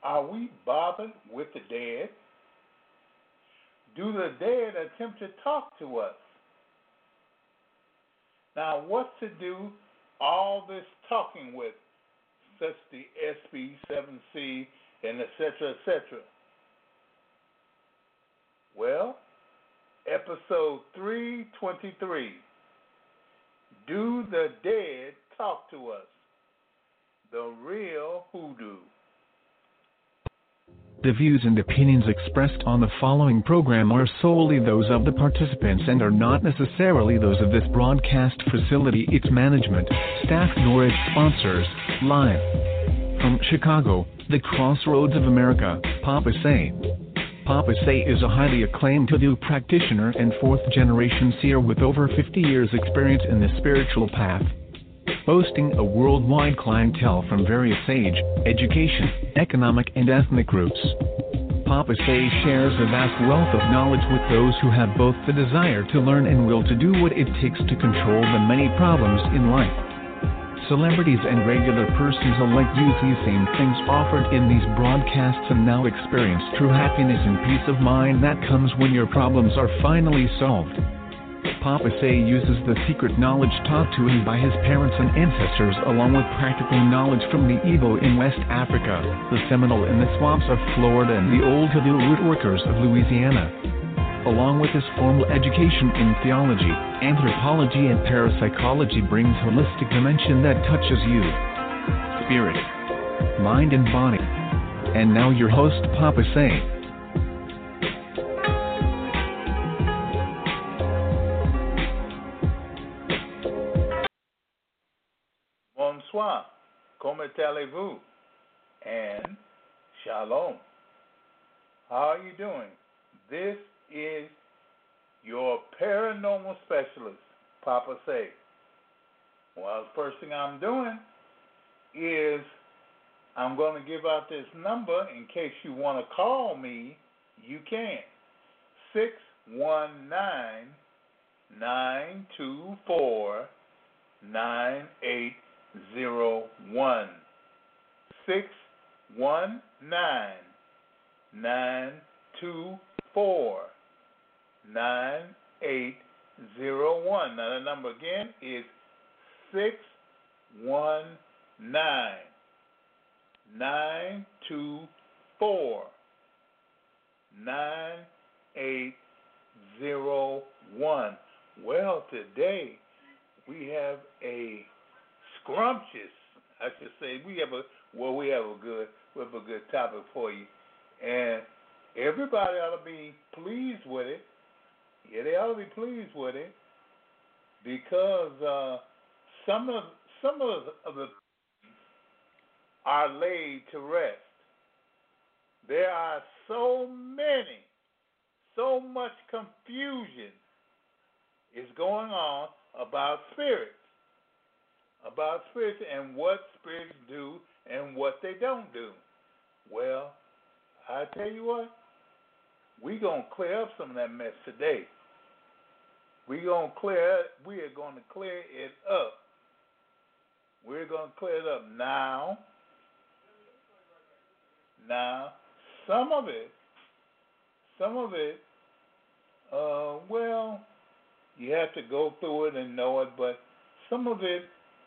Are we bothered with the dead? Do the dead attempt to talk to us? Now, what to do all this talking with, such the SB7C and etc., etc.? Well, episode 323, Do the Dead Talk to Us? The Real Hoodoo. The views and opinions expressed on the following program are solely those of the participants and are not necessarily those of this broadcast facility, its management, staff, nor its sponsors. Live from Chicago, the crossroads of America, Papa Say. Papa Say is a highly acclaimed hoodoo practitioner and fourth-generation seer with over 50 years' experience in the spiritual path. Boasting a worldwide clientele from various age, education, economic, and ethnic groups. Papa Say shares a vast wealth of knowledge with those who have both the desire to learn and will to do what it takes to control the many problems in life. Celebrities and regular persons alike use these same things offered in these broadcasts and now experience true happiness and peace of mind that comes when your problems are finally solved. Papa Say uses the secret knowledge taught to him by his parents and ancestors, along with practical knowledge from the Igbo in West Africa, the Seminole in the swamps of Florida, and the old hoodoo rootworkers of Louisiana. Along with his formal education in theology, anthropology, and parapsychology brings holistic dimension that touches you. Spirit, mind, and body. And now your host, Papa Say. Bonsoir, comment allez-vous? And shalom. How are you doing? This is your paranormal specialist, Papa Say. Well, the first thing I'm doing is I'm going to give out this number in case you want to call me. You can. 619-924-9801. 619-924-9801. Now the number again is 619-924-9801. Well, today we have a scrumptious, I should say, we have a good topic for you, and everybody ought to be pleased with it. Yeah, they ought to be pleased with it because some of the are laid to rest. There are so much confusion is going on about spirits and what spirits do and what they don't do. Well, I tell you what, we're going to clear up some of that mess today. We are going to clear it up. We're going to clear it up now. Some of it, well, you have to go through it and know it, but some of it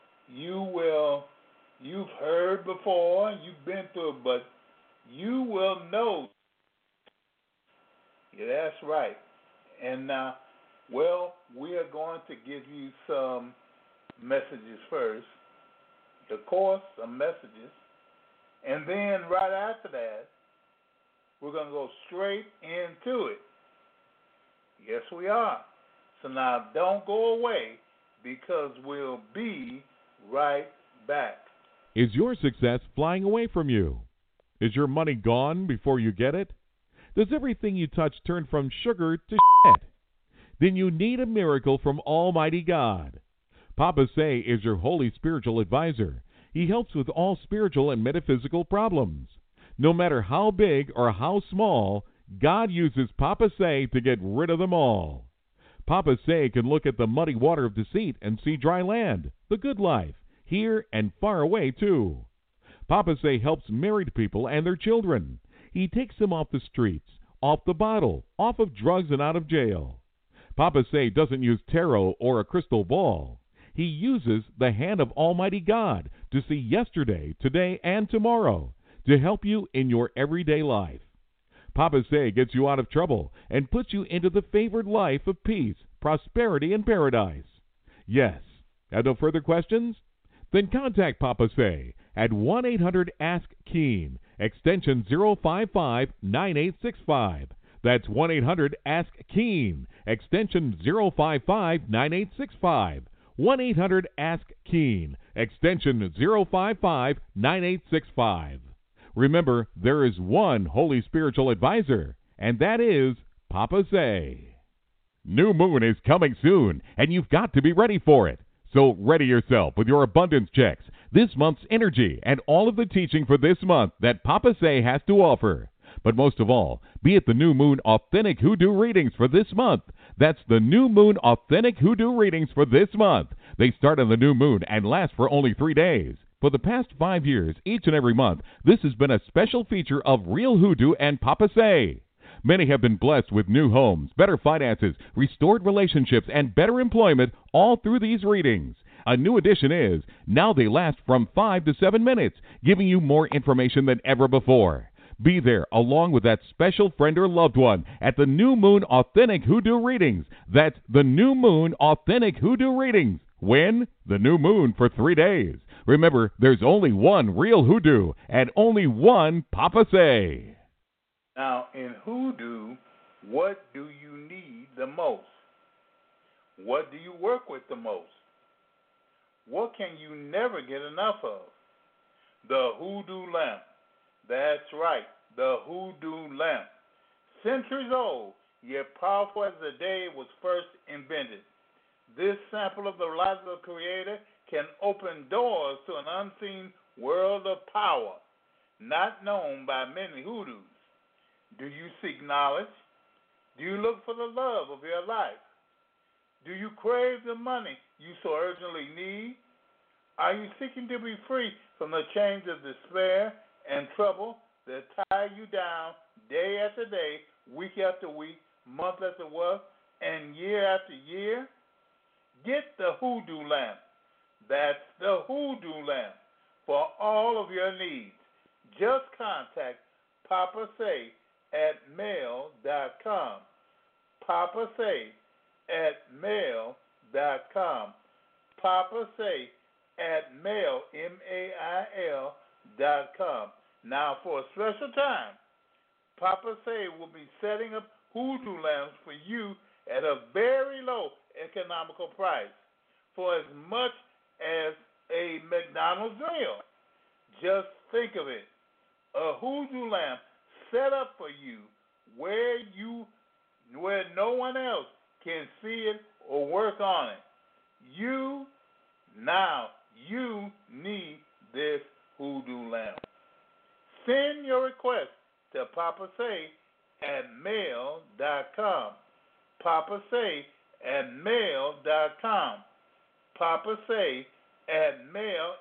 you've heard before, you've been through it, but you will know. Yeah, that's right. And now, well, we are going to give you some messages first, of course, some messages, and then right after that, we're going to go straight into it. Yes, we are. So now, don't go away because we'll be right back. Is your success flying away from you? Is your money gone before you get it? Does everything you touch turn from sugar to shit? Then you need a miracle from Almighty God. Papa Say is your holy spiritual advisor. He helps with all spiritual and metaphysical problems. No matter how big or how small, God uses Papa Say to get rid of them all. Papa Say can look at the muddy water of deceit and see dry land, the good life, here and far away too. Papa Say helps married people and their children. He takes them off the streets, off the bottle, off of drugs, and out of jail. Papa Say doesn't use tarot or a crystal ball. He uses the hand of Almighty God to see yesterday, today, and tomorrow to help you in your everyday life. Papa Say gets you out of trouble and puts you into the favored life of peace, prosperity, and paradise. Yes. Have no further questions? Then contact Papa Say at 1-800-ASK-KEEN, extension 055-9865. That's 1-800-ASK-KEEN, extension 055-9865. 1-800-ASK-KEEN, extension 055-9865. Remember, there is one holy spiritual advisor, and that is Papa Say. New moon is coming soon, and you've got to be ready for it. So ready yourself with your abundance checks, this month's energy, and all of the teaching for this month that Papa Say has to offer. But most of all, be at the New Moon Authentic Hoodoo Readings for this month. That's the New Moon Authentic Hoodoo Readings for this month. They start on the new moon and last for only 3 days. For the past 5 years, each and every month, this has been a special feature of Real Hoodoo and Papa Say. Many have been blessed with new homes, better finances, restored relationships, and better employment all through these readings. A new addition is, now they last from 5 to 7 minutes, giving you more information than ever before. Be there along with that special friend or loved one at the New Moon Authentic Hoodoo Readings. That's the New Moon Authentic Hoodoo Readings. When? The new moon for 3 days. Remember, there's only one real hoodoo and only one Papa Say. Now, in hoodoo, what do you need the most? What do you work with the most? What can you never get enough of? The hoodoo lamp. That's right, the hoodoo lamp. Centuries old, yet powerful as the day it was first invented. This sample of the life of the Creator can open doors to an unseen world of power, not known by many hoodoos. Do you seek knowledge? Do you look for the love of your life? Do you crave the money you so urgently need? Are you seeking to be free from the chains of despair and trouble that tie you down day after day, week after week, month after month, and year after year? Get the hoodoo lamp. That's the hoodoo lamp for all of your needs. Just contact Papa Say at mail.com. Papa Say at mail.com. Papa Say at mail, mail.com. Now, for a special time, Papa Say will be setting up hoodoo lamps for you at a very low economical price, for as much as a McDonald's meal. Just think of it, a hoodoo lamp set up for you where no one else can see it or work on it. You need this hoodoo lamp. Send your request to Papa Say at mail.com. Papa Say at mail.com. Papa Say at mail,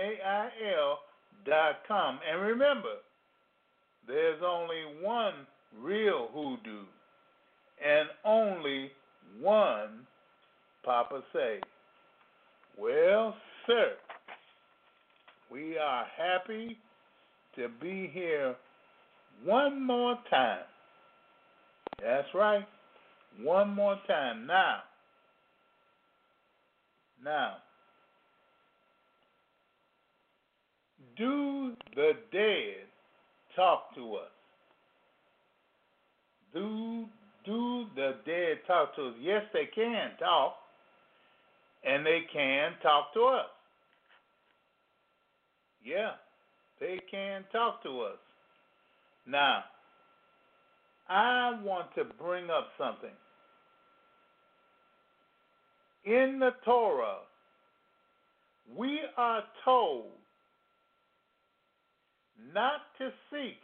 mail.com. And remember, there's only one real hoodoo and only one Papa Say. Well, sir, we are happy to be here one more time. That's right, one more time. Now, do the dead talk to us? Do the dead talk to us? Yes, they can talk, and they can talk to us. Yeah, they can talk to us. Now, I want to bring up something. In the Torah, we are told not to seek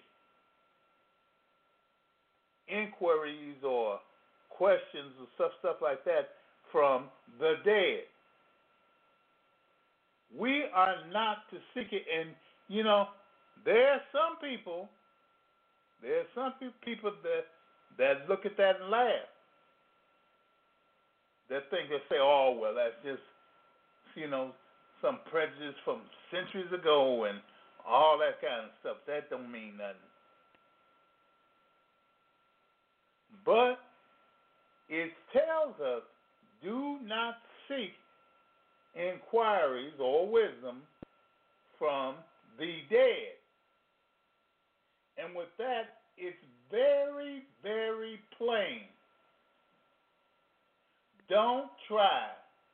inquiries or questions or stuff like that from the dead. We are not to seek it. And, you know, there are some people that look at that and laugh. That think they say, oh, well, that's just, some prejudice from centuries ago and all that kind of stuff. That don't mean nothing. But it tells us, do not seek inquiries or wisdom from the dead. And with that, it's very, very plain. Don't try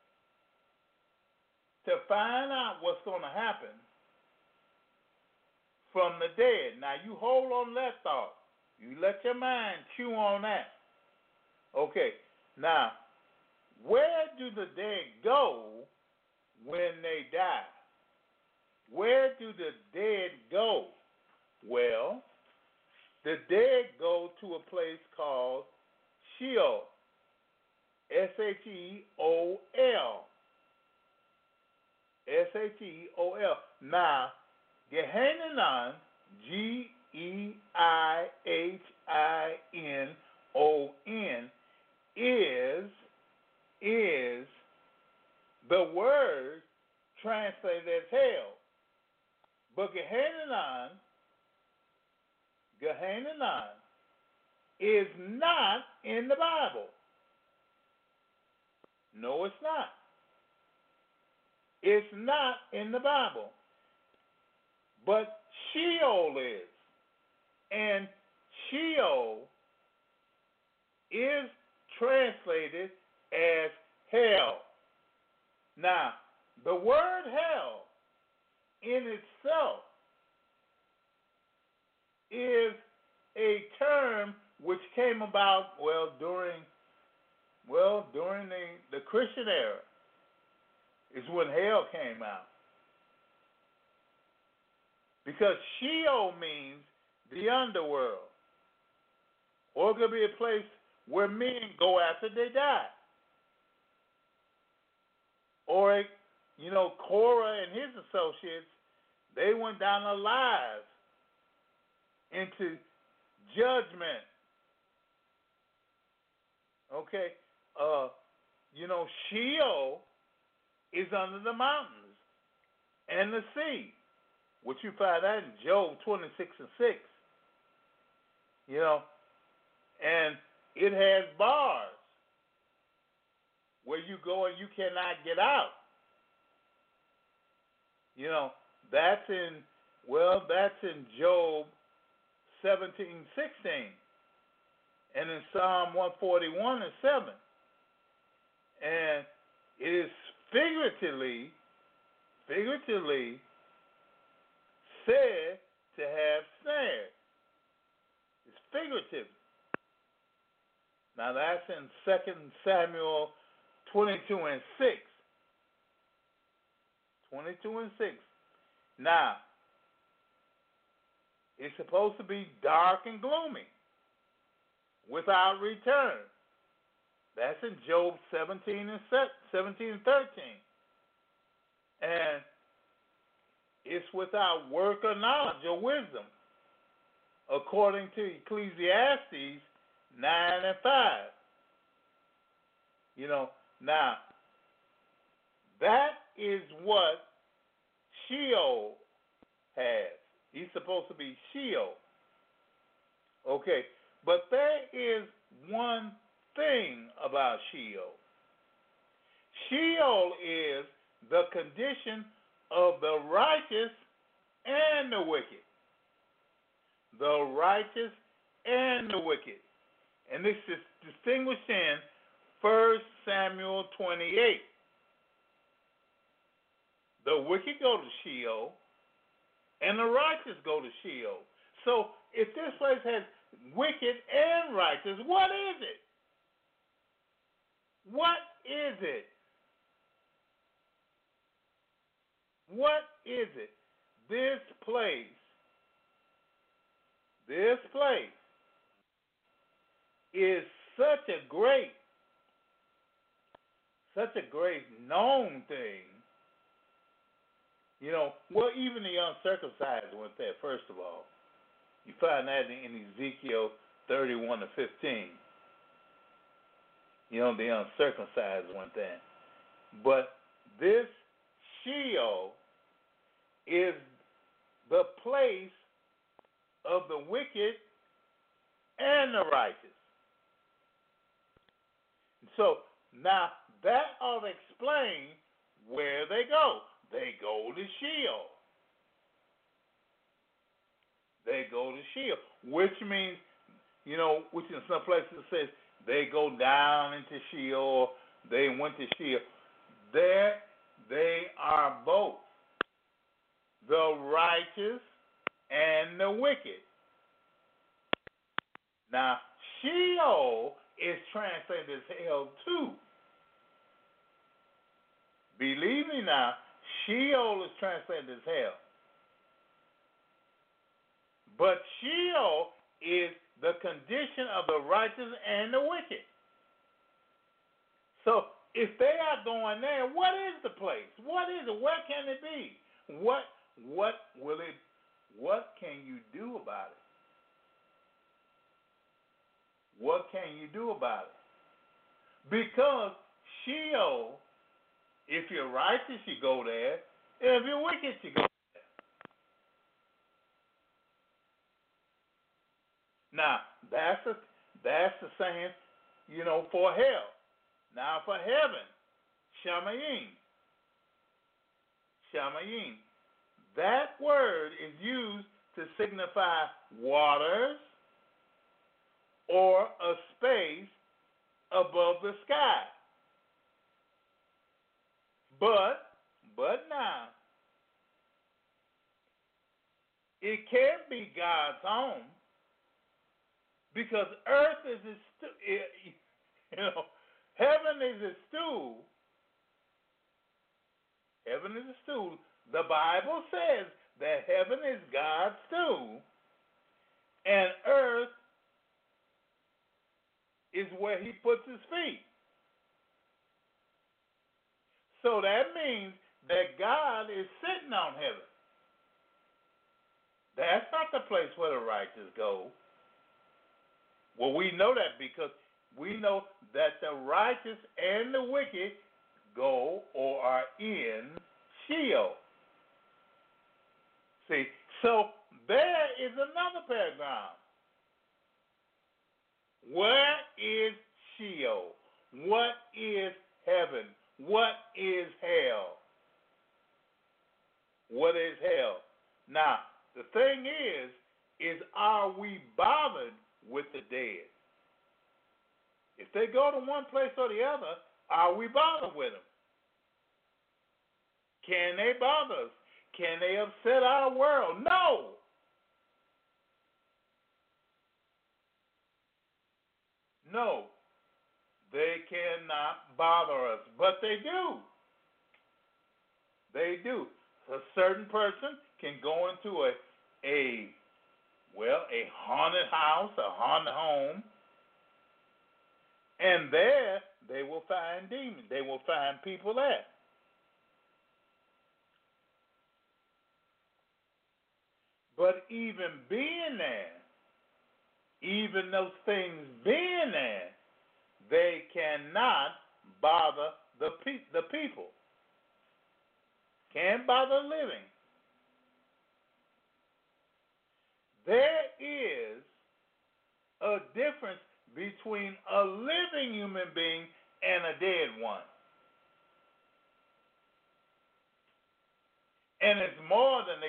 to find out what's going to happen from the dead. Now, you hold on to that thought. You let your mind chew on that. Okay, now, where do the dead go when they die? Where do the dead go? Well, the dead go to a place called Sheol. Sheol. Sheol. Now, Gehinnom, Geihinnon, is the word translated as hell. But Gehinnom is not in the Bible. No, it's not. It's not in the Bible. But Sheol is. And Sheol is translated as hell. Now, the word hell in itself is a term which came about, during the Christian era is when hell came out. Because Sheol means the underworld. Or it could be a place where men go after they die. Or, Korah and his associates, they went down alive into judgment. Okay? Sheol is under the mountains and the sea, which you find that in Job 26:6. And it has bars where you go and you cannot get out. That's in Job 17:16, and in Psalm 141:7. And it is figuratively said to have snares. It's figurative. Now that's in 2 Samuel 22:6. 22:6. Now, it's supposed to be dark and gloomy, without return. That's in Job 17:13. And it's without work or knowledge or wisdom, according to Ecclesiastes 9:5. Now, that is what Sheol has. He's supposed to be Sheol. Okay, but there is one thing about Sheol. Sheol is the condition of the righteous and the wicked. The righteous and the wicked. And this is distinguished in 1 Samuel 28. The wicked go to Sheol, and the righteous go to Sheol. So if this place has wicked and righteous, what is it? What is it? What is it? This place is such a great known thing Well, even the uncircumcised went there, first of all. You find that in Ezekiel 31 to 15. The uncircumcised went there. But this Sheol is the place of the wicked and the righteous. So now that ought to explain where they go. They go to Sheol. They go to Sheol, which means, which in some places it says they go down into Sheol, they went to Sheol. There they are both, the righteous and the wicked. Now, Sheol is translated as hell too. Believe me now, Sheol is translated as hell. But Sheol is the condition of the righteous and the wicked. So if they are going there, what is the place? What is it? Where can it be? What can you do about it? What can you do about it? Because Sheol, if you're righteous, you go there. If you're wicked, you go there. Now, that's the saying, for hell. Now, for heaven, Shamayim. Shamayim. That word is used to signify waters or a space above the sky. But now, it can't be God's home because earth is heaven is a stool. Heaven is a stool. The Bible says that heaven is God's stool, and earth is where he puts his feet. So that means that God is sitting on heaven. That's not the place where the righteous go. Well, we know that because we know that the righteous and the wicked go or are in Sheol. See, so there is another paragraph. Where is Sheol? What is heaven? What is hell? What is hell? Now, the thing is are we bothered with the dead? If they go to one place or the other, are we bothered with them? Can they bother us? Can they upset our world? No. No. They cannot bother us, but they do. They do. A certain person can go into a haunted house, a haunted home, and there they will find demons. They will find people there. But even being there, even those things being there, they cannot bother the people. Can't bother living. There is a difference between a living human being and a dead one. And it's more than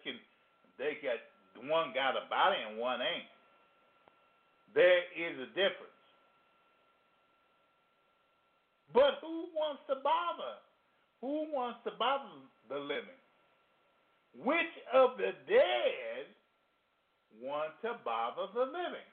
one got a body and one ain't. There is a difference. But who wants to bother? Who wants to bother the living? Which of the dead want to bother the living?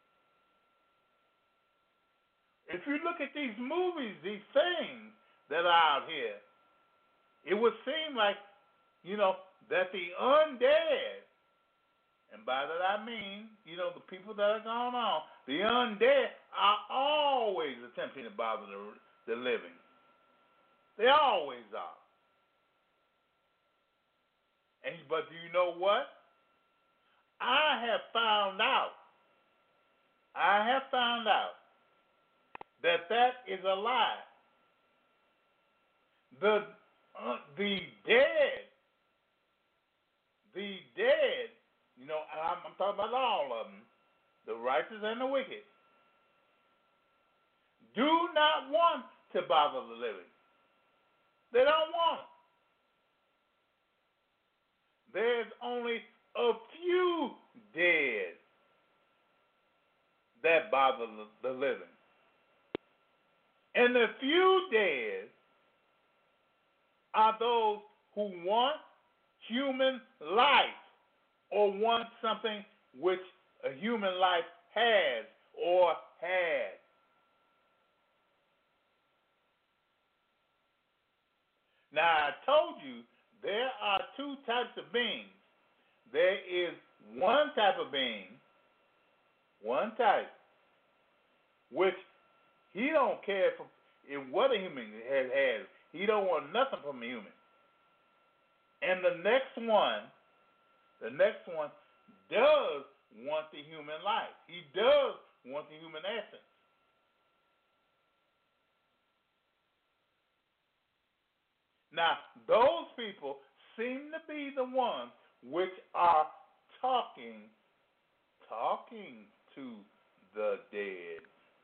If you look at these movies, these things that are out here, it would seem like, that the undead, and by that I mean, the people that are going on, the undead are always attempting to bother the living. They always are. But do you know what? I have found out that is a lie. The dead, you know, I'm talking about all of them, the righteous and the wicked, do not want to bother the living. They don't want it. There's only a few dead that bother the living. And the few dead are those who want human life or want something which a human life has or had. Now, I told you there are two types of beings. There is one type of being, which he don't care for what a human has. He don't want nothing from a human. And the next one does want the human life. He does want the human essence. Now, those people seem to be the ones which are talking to the dead.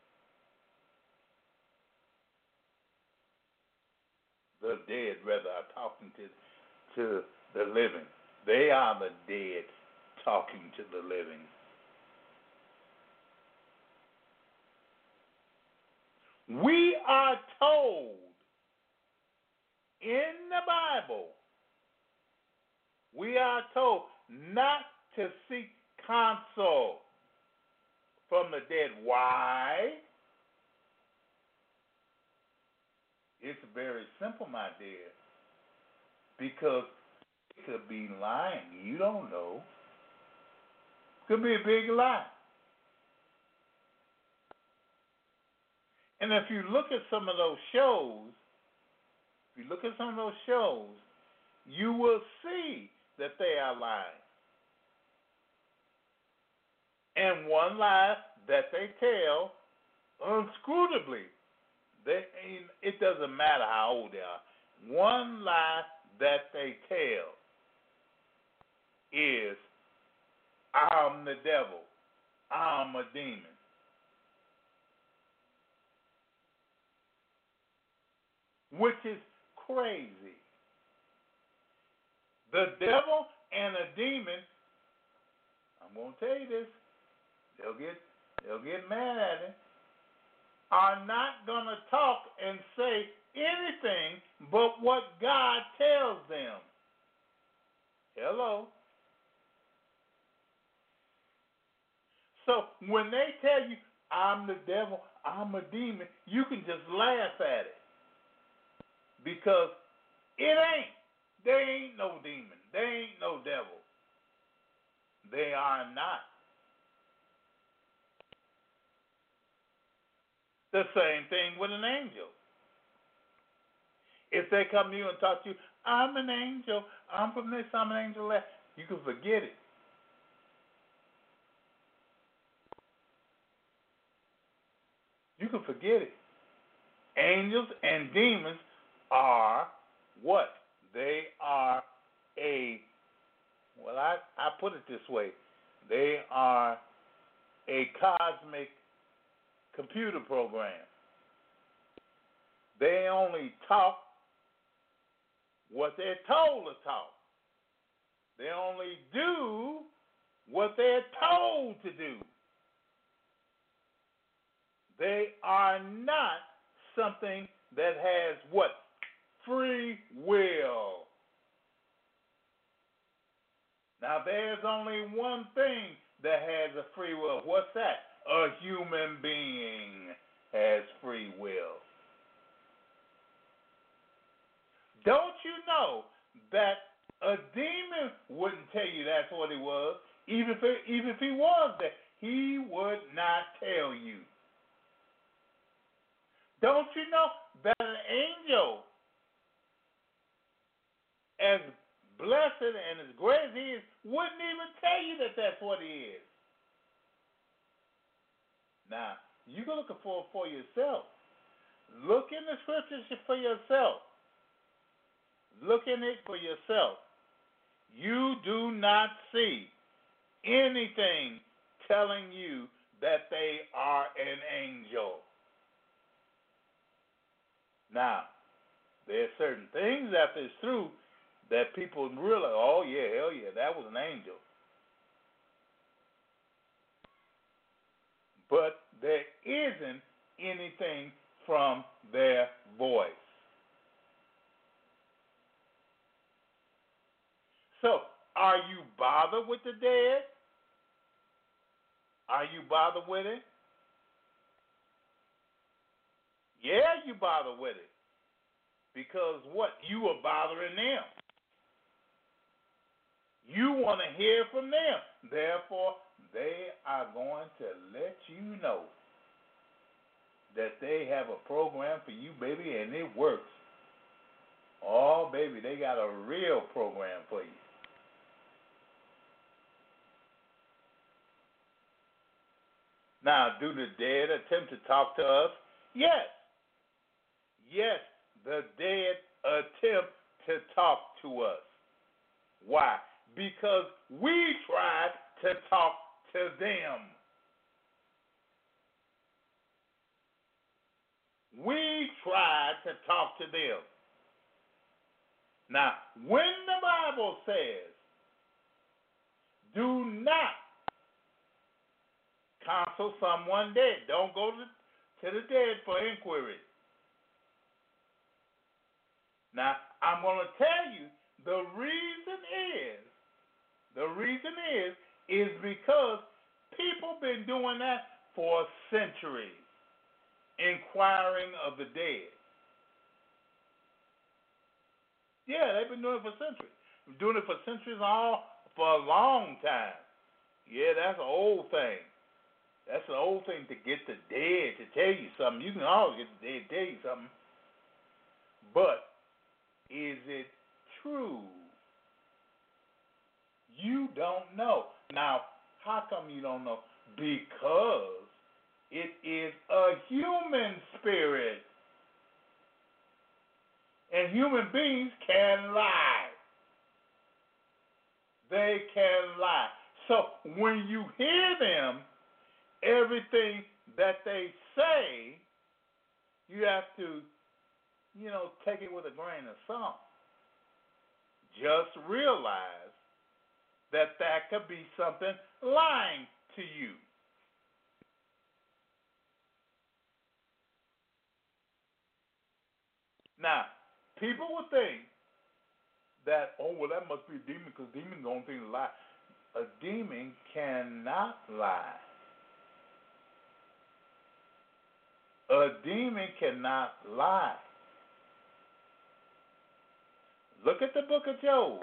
The dead, rather, are talking to the living. They are the dead talking to the living. We are told in the Bible, we are told not to seek counsel from the dead. Why? It's very simple, my dear. Because it could be lying. You don't know. Could be a big lie. And if you look at some of those shows, you will see that they are lying. And one lie that they tell unscrutably, it doesn't matter how old they are. One lie that they tell is, I'm the devil. I'm a demon. Which is crazy. The devil and a demon, I'm going to tell you this, they'll get mad at it, are not going to talk and say anything but what God tells them. Hello. So when they tell you, I'm the devil, I'm a demon, you can just laugh at it. Because it ain't. They ain't no demon. They ain't no devil. They are not. The same thing with an angel. If they come to you and talk to you, I'm an angel, I'm from this, I'm an angel that, you can forget it. You can forget it. Angels and demons are what? They are I put it this way. They are a cosmic computer program. They only talk what they're told to talk. They only do what they're told to do. They are not something that has what? Free will. Now, there's only one thing that has a free will. What's that? A human being has free will. Don't you know that a demon wouldn't tell you that's what he was? Even if he was that, he would not tell you. Don't you know that an angel, as blessed and as great as he is, wouldn't even tell you that that's what he is. Now, you can look for yourself. Look in the scriptures for yourself. Look in it for yourself. You do not see anything telling you that they are an angel. Now, there are certain things after it's through that people realize, oh yeah, hell yeah, that was an angel. But there isn't anything from their voice. So, are you bothered with the dead? Are you bothered with it? Yeah, you bother with it. Because what? You are bothering them. You want to hear from them. Therefore, they are going to let you know that they have a program for you, baby, and it works. Oh, baby, they got a real program for you. Now, do the dead attempt to talk to us? Yes. Yes, the dead attempt to talk to us. Why? Because we tried to talk to them. We tried to talk to them. Now, when the Bible says, do not counsel someone dead, don't go to the dead for inquiry. Now, I'm going to tell you the reason is because people been doing that for centuries, inquiring of the dead. Yeah, they've been doing it for centuries. Been doing it for centuries, for a long time. Yeah, that's an old thing. That's an old thing to get the dead to tell you something. You can always get the dead to tell you something. But is it true? You don't know. Now, how come you don't know? Because it is a human spirit. And human beings can lie. They can lie. So when you hear them, everything that they say, you have to, take it with a grain of salt. Just realize that could be something lying to you. Now, people would think that, that must be a demon because demons don't think to lie. A demon cannot lie. A demon cannot lie. Look at the book of Job.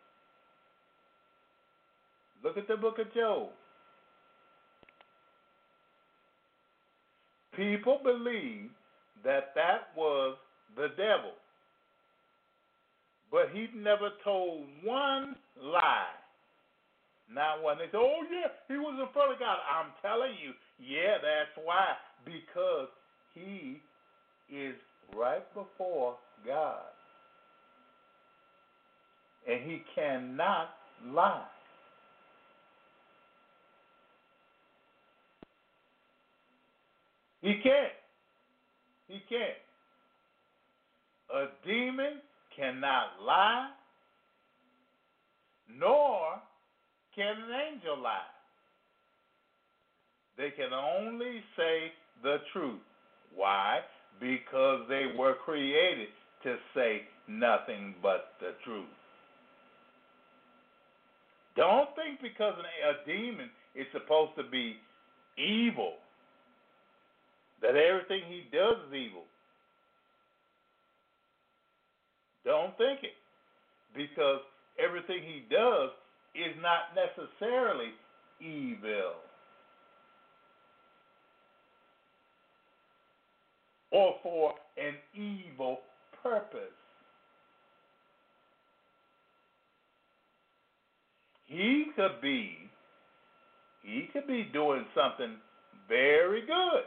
Look at the book of Job. People believe that was the devil. But he never told one lie. Not one. They say, oh, yeah, he was in front of God. I'm telling you, yeah, that's why. Because he is right before God. And he cannot lie. He can't. He can't. A demon cannot lie, nor can an angel lie. They can only say the truth. Why? Because they were created to say nothing but the truth. Don't think because a demon is supposed to be evil, that everything he does is evil. Don't think it. Because everything he does is not necessarily evil. Or for an evil purpose. he could be doing something very good.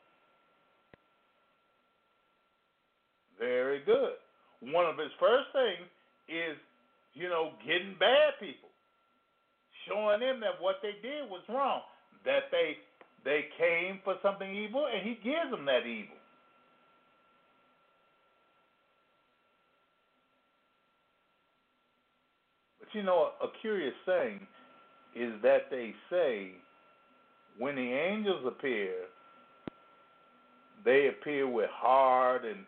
Very good. One of his first things is, getting bad people, showing them that what they did was wrong, that they came for something evil, and he gives them that evil. But a curious thing is that they say when the angels appear, they appear with hard and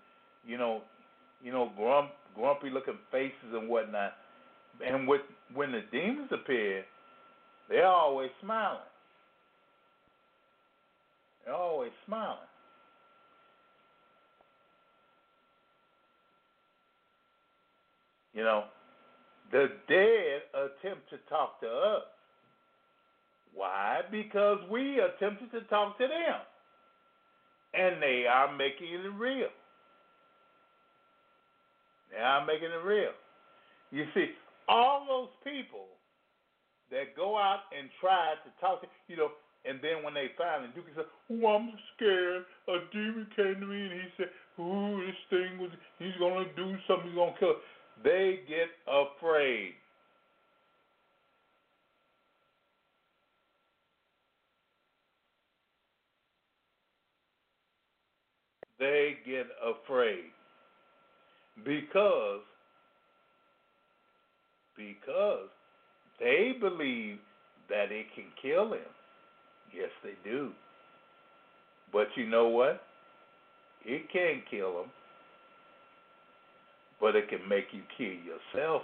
grumpy looking faces and whatnot. And when the demons appear, they're always smiling. They're always smiling. The dead attempt to talk to us. Why? Because we attempted to talk to them. And they are making it real. They are making it real. You see, all those people that go out and try to talk to, and then when they finally do, say, "Oh, I'm scared. A demon came to me and he said, oh, he's going to do something, he's going to kill us." They get afraid. They get afraid because they believe that it can kill them. Yes, they do. But you know what? It can kill them, but it can make you kill yourself.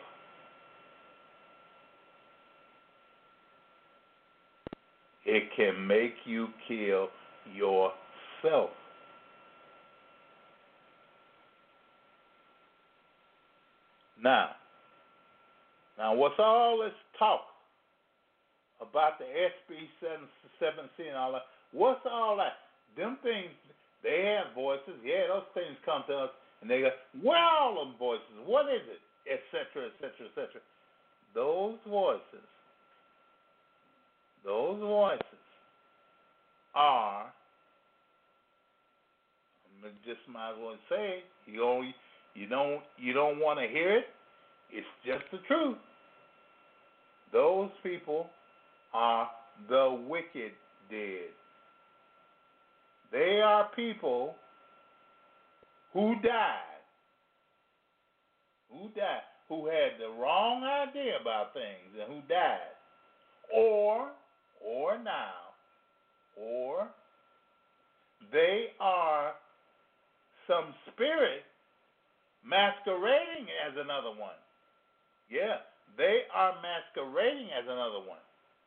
It can make you kill yourself. Now, what's all this talk about the SB 7C and all that? What's all that? Them things, they have voices. Yeah, those things come to us, and they go, "Where are all them voices? What is it?" Etc., etc., etc. Those voices are, I just might as well say it. You don't want to hear it. It's just the truth. Those people are the wicked dead. They are people who died, who had the wrong idea about things and who died, or they are some spirit masquerading as another one. Yeah, they are masquerading as another one.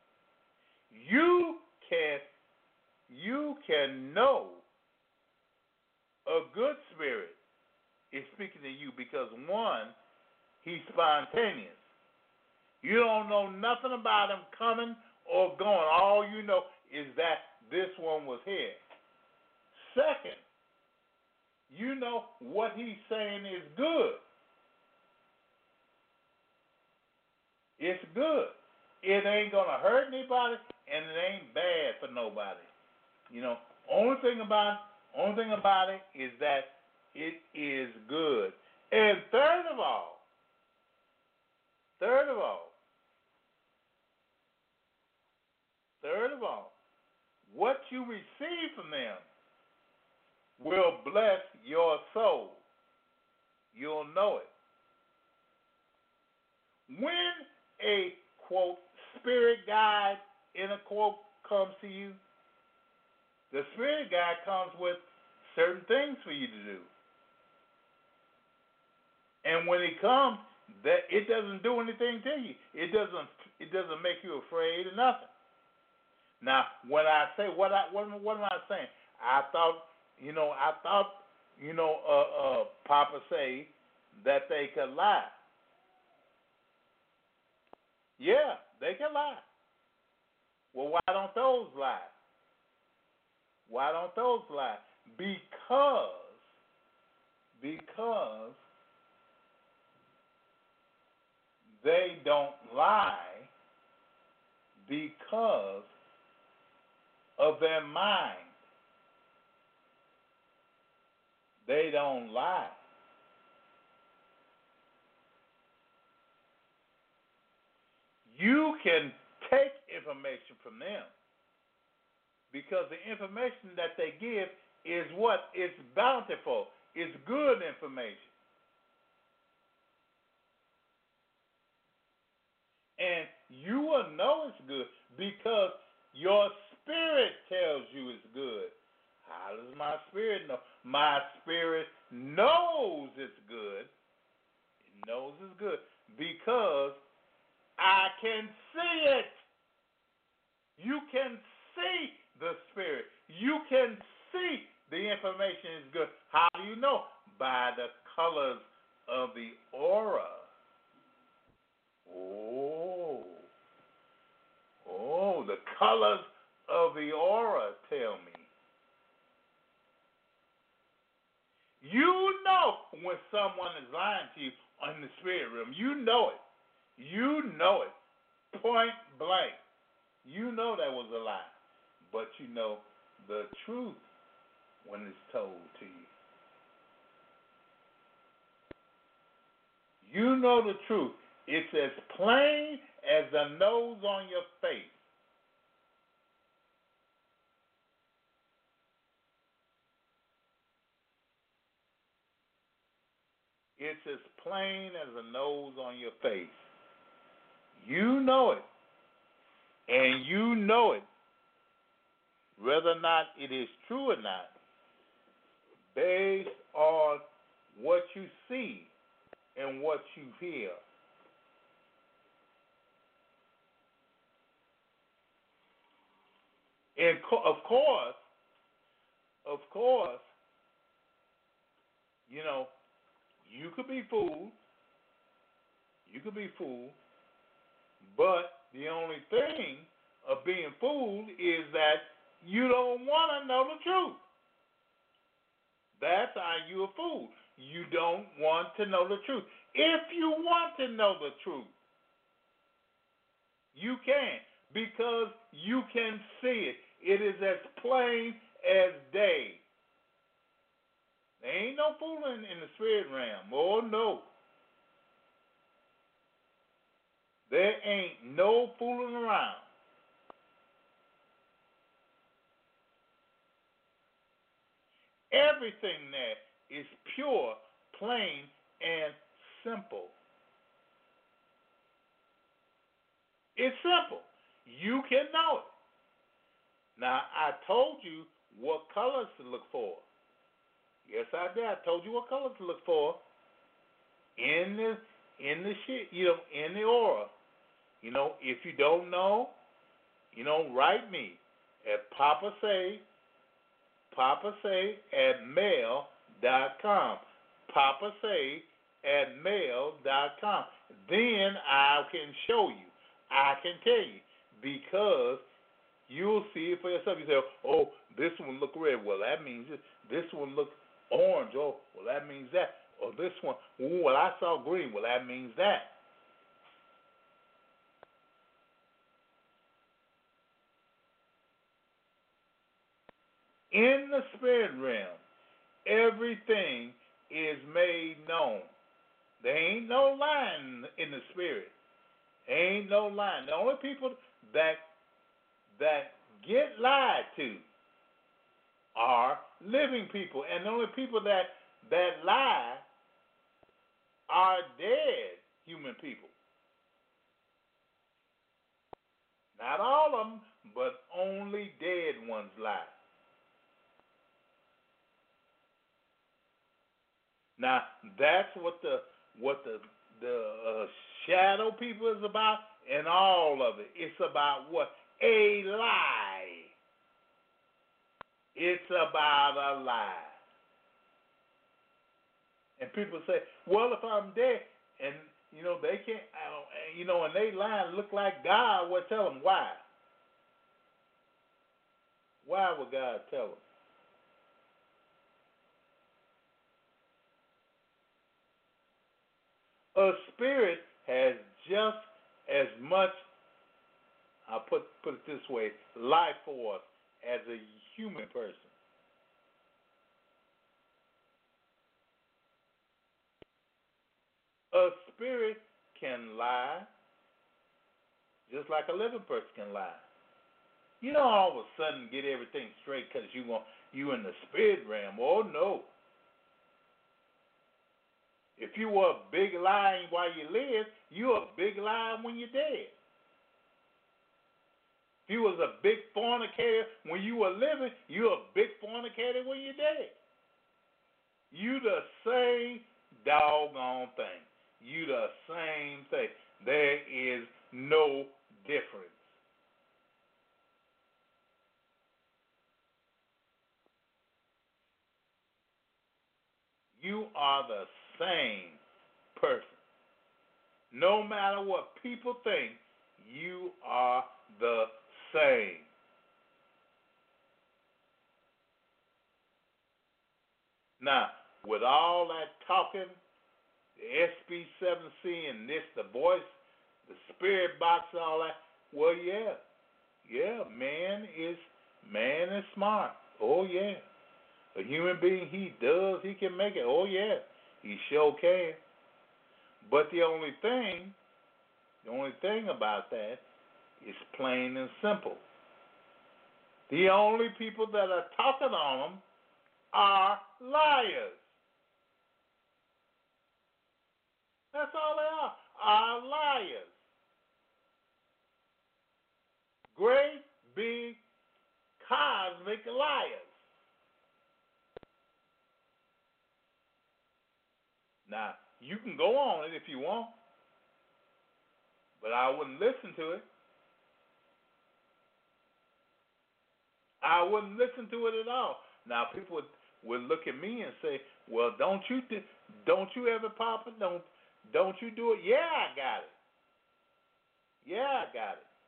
You can know a good spirit is speaking to you because, one, he's spontaneous. You don't know nothing about him coming or going. All you know is that this one was here. Second, you know what he's saying is good. It's good. It ain't going to hurt anybody, and it ain't bad for nobody. Only thing about it is that it is good. And third of all, what you receive from them will bless your soul. You'll know it. When a, quote, spirit guide, in a quote, comes to you, the spirit guide comes with certain things for you to do. And when it comes, that it doesn't do anything to you. It doesn't make you afraid or nothing. Now, when I say what am I saying? I thought Papa say that they could lie. Yeah, they can lie. Well, why don't those lie? Why don't those lie? Because they don't lie because of their mind. They don't lie. You can take information from them because the information that they give is what? It's bountiful. It's good information. And you will know it's good because your spirit tells you it's good. How does my spirit know? My spirit knows it's good. It knows it's good because I can see it. You can see the spirit. You can see the information is good. How do you know? By the colors of the aura. Oh, the colors of the aura tell me. You know when someone is lying to you in the spirit realm. You know it. You know it. Point blank. You know that was a lie. But you know the truth when it's told to you. You know the truth. It's as plain as the nose on your face. It's as plain as the nose on your face. You know it. And you know it, whether or not it is true or not, based on what you see and what you hear. And of course, you know, you could be fooled. You could be fooled. But the only thing of being fooled is that you don't want to know the truth. That's how you're a fool. You don't want to know the truth. If you want to know the truth, you can, because you can see it. It is as plain as day. There ain't no fooling in the spirit realm. Oh, no. There ain't no fooling around. Everything there is pure, plain, and simple. It's simple. You can know it. Now, I told you what colors to look for. Yes, I did. I told you what colors to look for in the shit, in the aura. If you don't know, write me at papasay at mail.com. papasay@mail.com. Then I can show you. I can tell you, because you'll see it for yourself. You say, oh, this one look red. Well, that means this. This one look orange. Oh, well, that means that. Or this one, well, I saw green. Well, that means that. In the spirit realm, everything is made known. There ain't no lying in the spirit. There ain't no lying. The only people that get lied to are living people, and the only people that lie are dead human people. Not all of them, but only dead ones lie. Now that's what the shadow people is about, and all of it. It's about what? A lie. It's about a lie. And people say, well, if I'm dead, and they can't, and they lie and look like God, well, tell them why. Why would God tell them? A spirit has just as much I'll put it this way, life force as a human person. A spirit can lie just like a living person can lie. You don't all of a sudden get everything straight because you in the spirit realm. Oh, no. If you were a big lie while you live, you're a big lie when you're dead. If you was a big fornicator when you were living, you're a big fornicator when you're dead. You the same doggone thing. You the same thing. There is no difference. You are the same person. No matter what people think, you are the same. Now, with all that talking, the SB7C and this, the voice, the spirit box, and all that, well, yeah, man is smart. Oh, yeah. A human being, he can make it. Oh, yeah, he sure can. But the only thing about that is plain and simple. The only people that are talking on them are liars. That's all they are liars. Great, big, cosmic liars. Now, you can go on it if you want, but I wouldn't listen to it. I wouldn't listen to it at all. Now, people would look at me and say, "Well, don't you ever, Papa? Don't you do it?" Yeah, I got it. Yeah, I got it.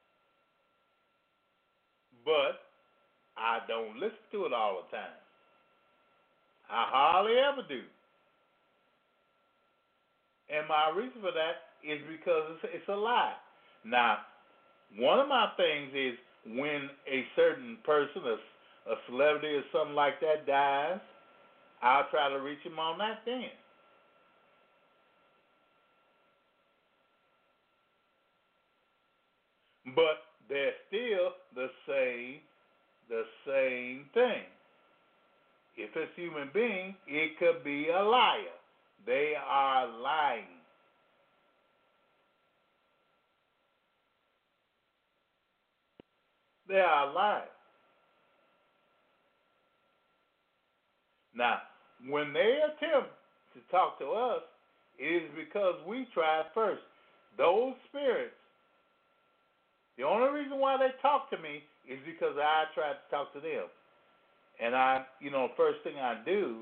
But I don't listen to it all the time. I hardly ever do. And my reason for that is because it's a lie. Now, one of my things is when a certain person, a celebrity or something like that dies, I'll try to reach him on that then. But they're still the same thing. If it's a human being, it could be a liar. They are lying. They are lying. Now, when they attempt to talk to us, it is because we tried first. Those spirits, the only reason why they talk to me is because I tried to talk to them. And first thing I do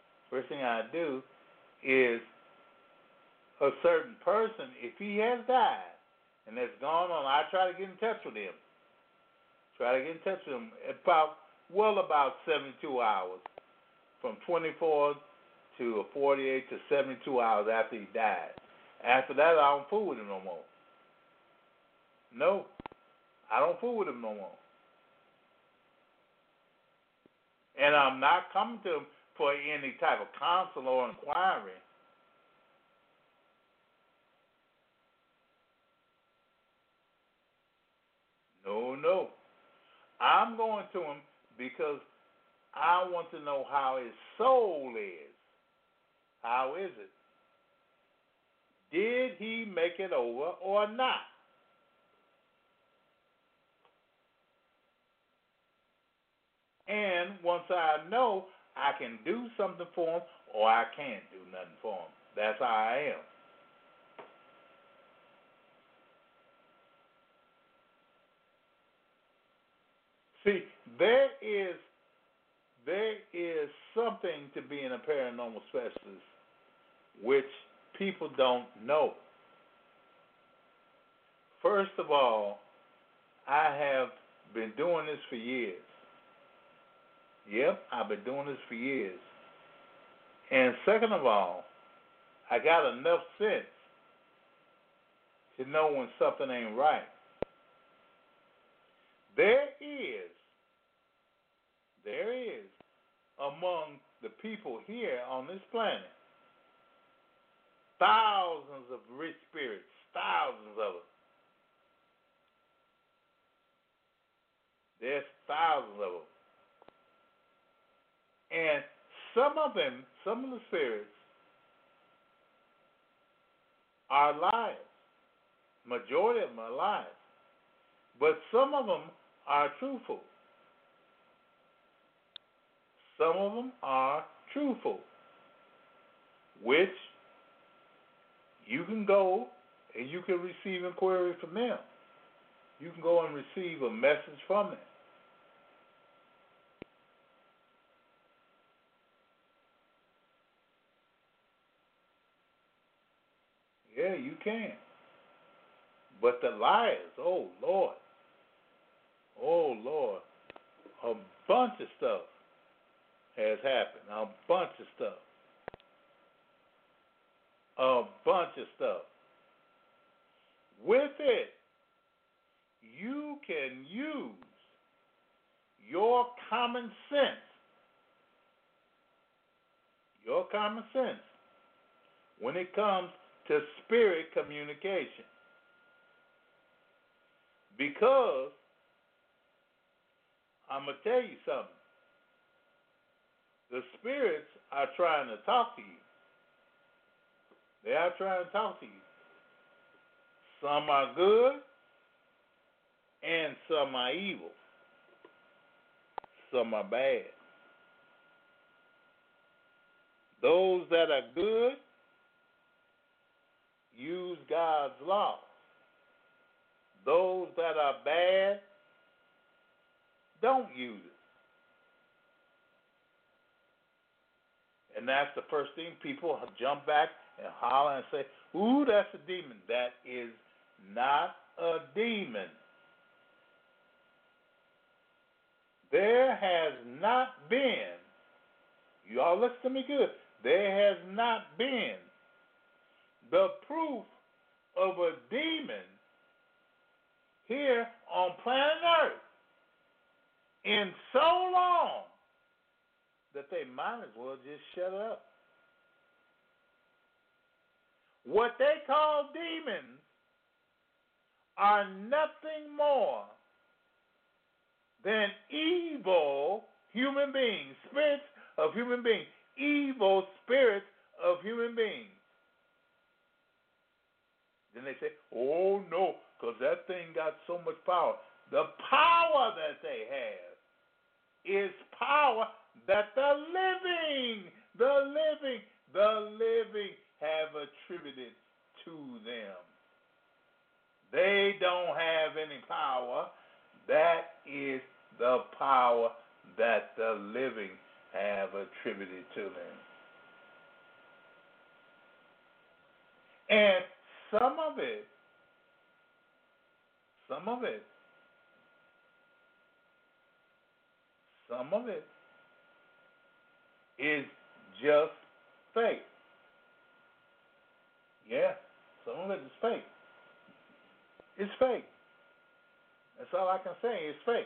is a certain person, if he has died and that's gone on, I try to get in touch with him. About 72 hours. From 24 to 48 to 72 hours after he died. After that, I don't fool with him no more. No, I don't fool with him no more. And I'm not coming to him for any type of counsel or inquiry. No. I'm going to him because I want to know how his soul is. How is it? Did he make it over or not? And once I know, I can do something for him or I can't do nothing for him. That's how I am. See, there is something to being a paranormal specialist which people don't know. First of all, I have been doing this for years. Yep, I've been doing this for years. And second of all, I got enough sense to know when something ain't right. There is among the people here on this planet thousands of rich spirits, thousands of them. There's thousands of them. And some of the spirits are liars. Majority of them are liars. But some of them are truthful. Some of them are truthful, which you can go and you can receive inquiry from them. You can go and receive a message from them. Yeah, you can. But the liars, oh Lord, a bunch of stuff has happened. A bunch of stuff. With it, you can use your common sense. When it comes to spirit communication. Because I'm going to tell you something. The spirits are trying to talk to you. They are trying to talk to you. Some are good and some are evil. Some are bad. Those that are good use God's law. Those that are bad don't use it. And that's the first thing people jump back and holler and say, ooh, that's a demon. That is not a demon. There has not been, you all listen to me good, there has not been the proof of a demon here on planet Earth in so long that they might as well just shut up. What they call demons are nothing more than evil human beings, spirits of human beings, evil spirits of human beings. Then they say, oh no, because that thing got so much power. The power that they have is power that the living have attributed to them. They don't have any power. That is the power that the living have attributed to them. And some of it is just fake. Yeah, some of it is fake. It's fake. That's all I can say. It's fake.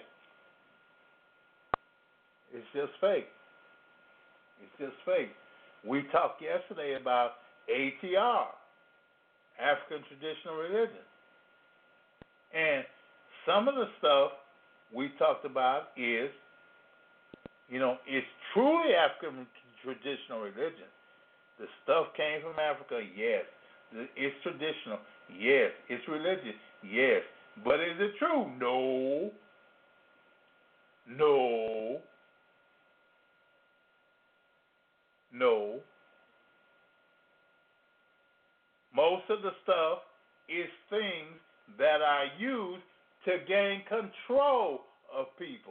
It's just fake. It's just fake. We talked yesterday about ATR, African Traditional Religion. And some of the stuff we talked about is, it's truly African Traditional Religion. The stuff came from Africa, yes. It's traditional, yes. It's religious, yes. But is it true? No. Most of the stuff is things that are used to gain control of people.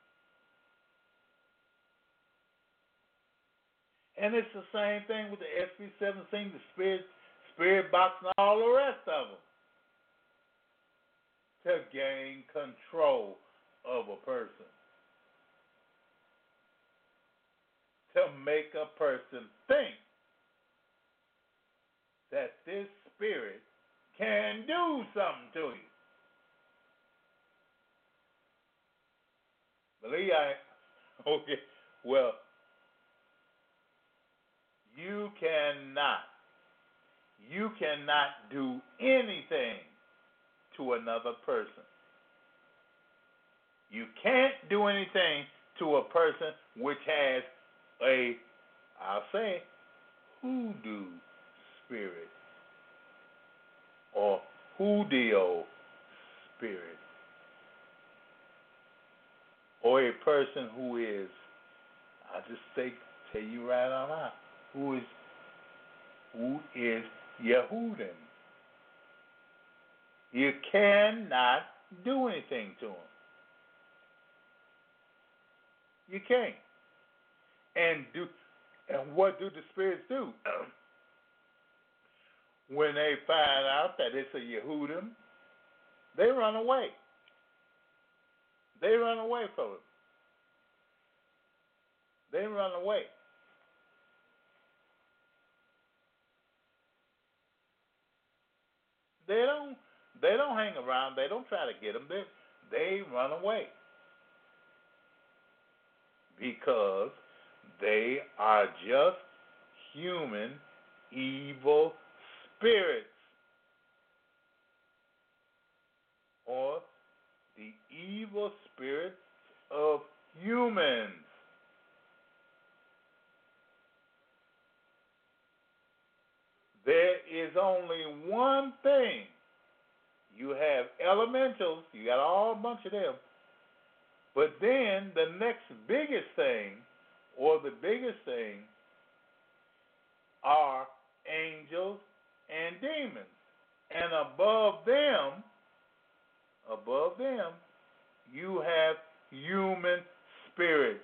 And it's the same thing with the SB-17, the spirit box, and all the rest of them. To gain control of a person. To make a person think that this spirit can do something to you. Believe I okay. Well, you cannot do anything to another person. You can't do anything to a person which has a, I'll say, hoodoo spirit or hoodoo spirit, or a person who is, I just tell you right out loud, who is Yehudim. You cannot do anything to them. You can't. And what do the spirits do? When they find out that it's a Yehudim, they run away. They run away from it. They run away. They don't hang around. They don't try to get them. They run away because they are just human evil spirits, or the evil spirits of humans. There is only one thing. You have elementals, you got all a bunch of them, but then the next biggest thing, or the biggest thing, are angels and demons. And above them, you have human spirits.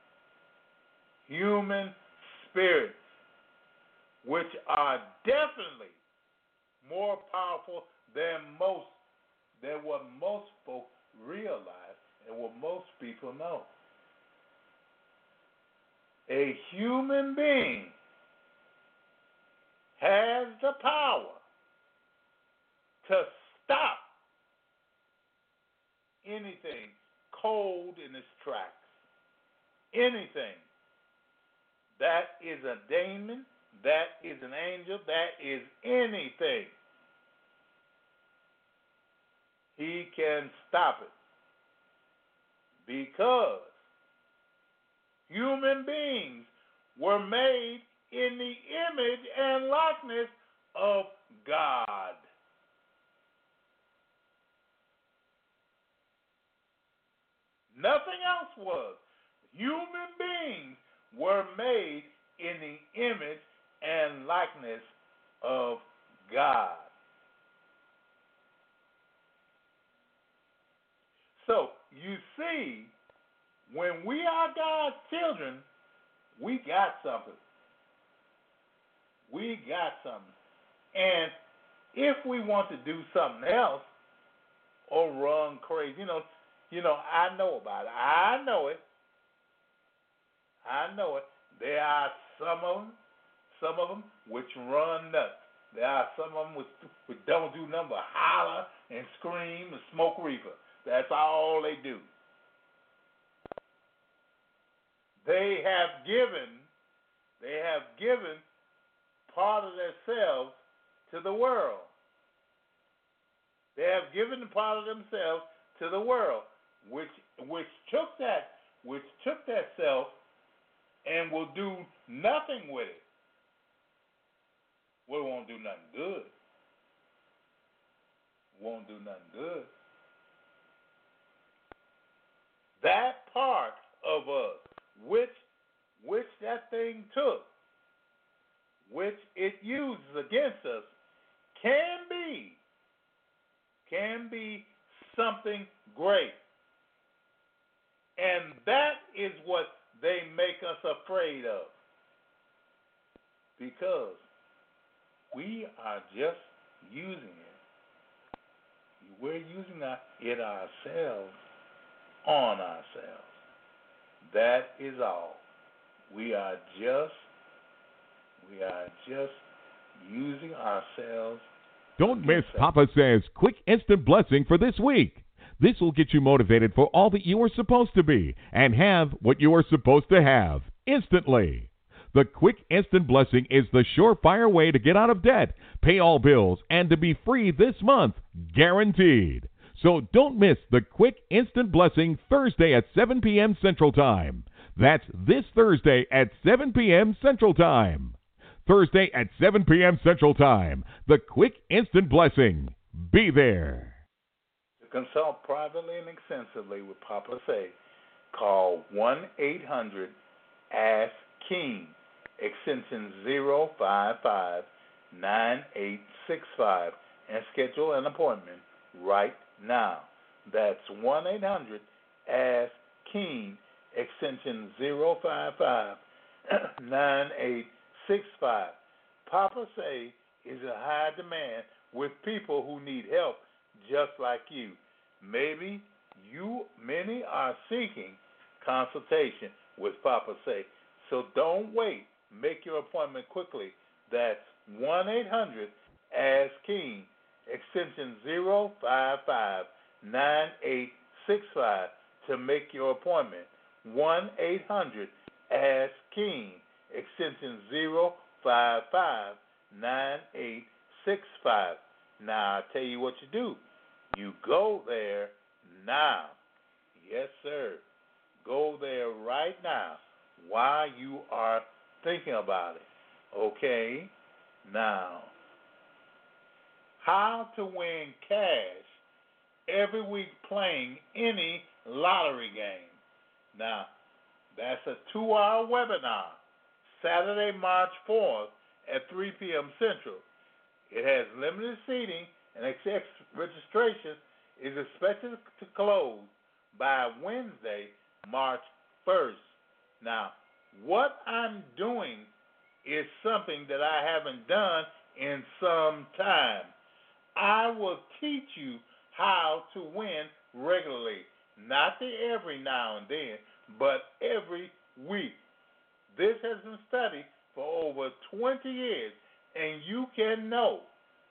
Human spirits, which are definitely more powerful than what most folk realize and what most people know. A human being has the power to stop anything cold in its tracks. Anything. That is a demon, that is an angel, that is anything. He can stop it because human beings were made in the image and likeness of God. Nothing else was. Human beings were made in the image and likeness of God. So, you see, when we are God's children, we got something. We got something. And if we want to do something else or run crazy, I know about it. I know it. There are some of them which run nuts. There are some of them which don't do nothing but holler and scream and smoke reefer. That's all they do. They have given part of themselves to the world. They have given part of themselves to the world, which took that self and will do nothing with it. Well, it won't do nothing good. Won't do nothing good. That part of us, which that thing took, which it uses against us, can be something great. And that is what they make us afraid of. Because we are just using it. We're using it ourselves on ourselves. That is all. We are just using ourselves. Don't miss Papa Says Quick Instant Blessing for this week. This will get you motivated for all that you are supposed to be and have what you are supposed to have instantly. The Quick Instant Blessing is the surefire way to get out of debt, pay all bills, and to be free this month, guaranteed. So don't miss the Quick Instant Blessing Thursday at 7 p.m. Central Time. That's this Thursday at 7 p.m. Central Time. Thursday at 7 p.m. Central Time. The Quick Instant Blessing. Be there. To consult privately and extensively with Papa Say, call 1-800-ASK-KEEN, extension 055-9865, and schedule an appointment right now. That's 1-800-ASK-KEEN, extension 055-9865. Papa Say is in high demand with people who need help just like you. Many are seeking consultation with Papa Say. So don't wait. Make your appointment quickly. That's 1-800-ASK-KEEN, extension 055-9865 to make your appointment. 1-800-ASK-KEEN, extension 055-9865. Now, I'll tell you what you do. You go there now. Yes, sir. Go there right now while you are thinking about it. Okay? Now, how to win cash every week playing any lottery game. Now, that's a 2-hour webinar, Saturday, March 4th at 3 p.m. Central. It has limited seating, and registration is expected to close by Wednesday, March 1st. Now, what I'm doing is something that I haven't done in some time. I will teach you how to win regularly, not every now and then, but every week. This has been studied for over 20 years, and you can know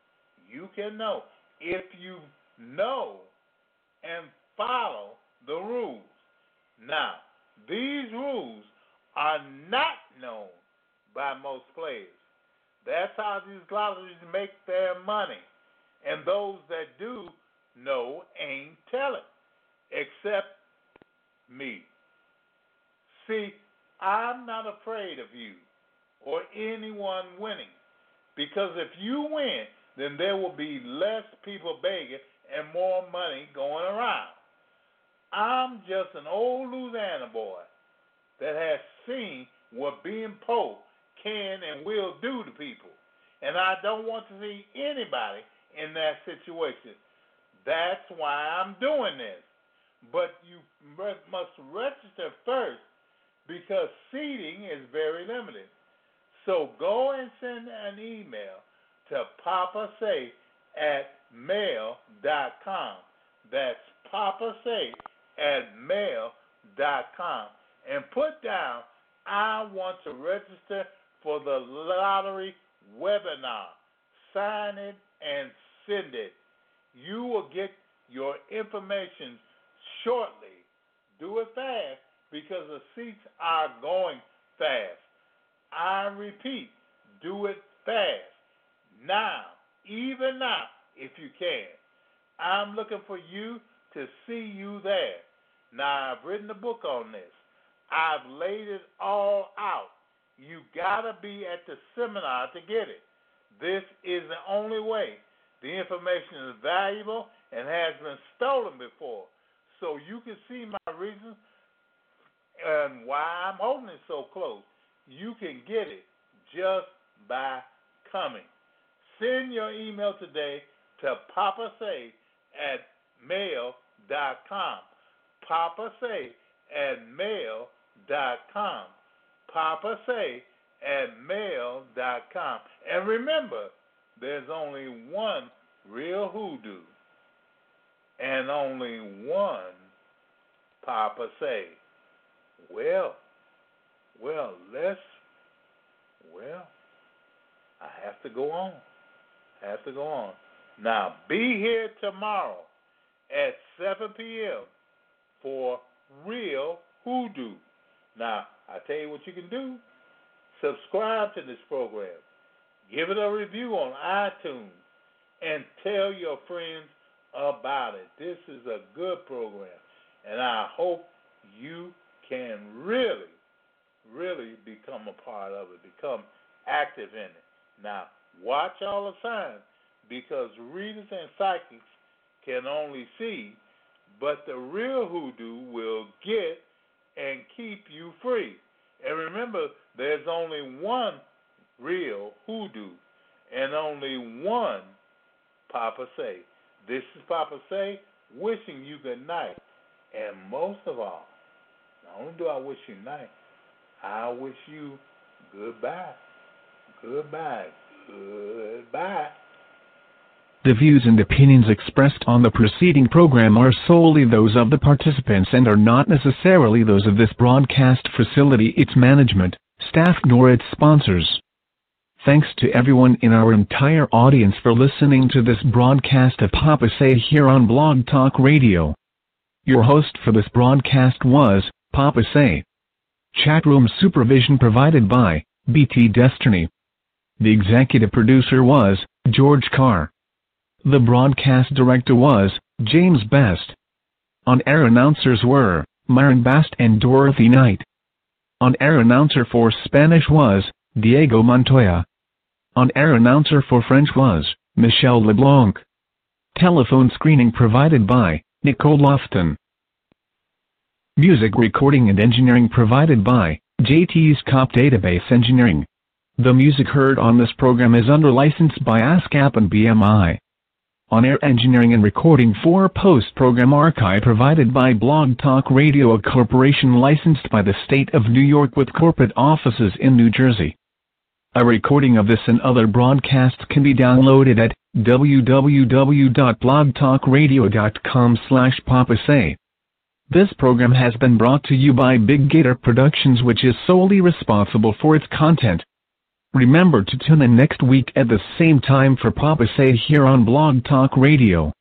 if you know and follow the rules. Now, these rules are not known by most players. That's how these lotteries make their money. And those that do know ain't telling, except me. See, I'm not afraid of you or anyone winning, because if you win, then there will be less people begging and more money going around. I'm just an old Louisiana boy that has seen what being poor can and will do to people, and I don't want to see anybody in that situation. That's why I'm doing this. But you must register first, because seating is very limited. So go and send an email to papasay@mail.com. That's papasay@mail.com. And put down, I want to register for the lottery webinar. Sign it and send it. You will get your information shortly. Do it fast, because the seats are going fast. I repeat, do it fast. Now, even now, if you can. I'm looking for you to see you there. Now, I've written a book on this. I've laid it all out. You got to be at the seminar to get it. This is the only way. The information is valuable and has been stolen before. So you can see my reasons and why I'm holding it so close. You can get it just by coming. Send your email today to papasay@mail.com. papasay@mail.com. papasay@mail.com. And remember, there's only one real hoodoo and only one Papa Say. Well, I have to go on. Now, be here tomorrow at 7 p.m. for Real Hoodoo. Now, I tell you what you can do. Subscribe to this program. Give it a review on iTunes. And tell your friends about it. This is a good program. And I hope you can really, really become a part of it. Become active in it. Now, watch all the signs, because readers and psychics can only see, but the real hoodoo will get and keep you free. And remember, there's only one real hoodoo and only one Papa Say. This is Papa Say wishing you good night. And most of all, not only do I wish you night, I wish you goodbye. Goodbye. Goodbye. The views and opinions expressed on the preceding program are solely those of the participants and are not necessarily those of this broadcast facility, its management, staff, nor its sponsors. Thanks to everyone in our entire audience for listening to this broadcast of Papa Say here on Blog Talk Radio. Your host for this broadcast was Papa Say. Chatroom supervision provided by BT Destiny. The executive producer was George Carr. The broadcast director was James Best. On-air announcers were Myron Bast and Dorothy Knight. On-air announcer for Spanish was Diego Montoya. On-air announcer for French was Michelle LeBlanc. Telephone screening provided by Nicole Lofton. Music recording and engineering provided by JT's Cop Database Engineering. The music heard on this program is under license by ASCAP and BMI. On-air engineering and recording for post-program archive provided by Blog Talk Radio, a corporation licensed by the state of New York with corporate offices in New Jersey. A recording of this and other broadcasts can be downloaded at www.blogtalkradio.com/papasay. This program has been brought to you by Big Gator Productions, which is solely responsible for its content. Remember to tune in next week at the same time for Papa Say here on Blog Talk Radio.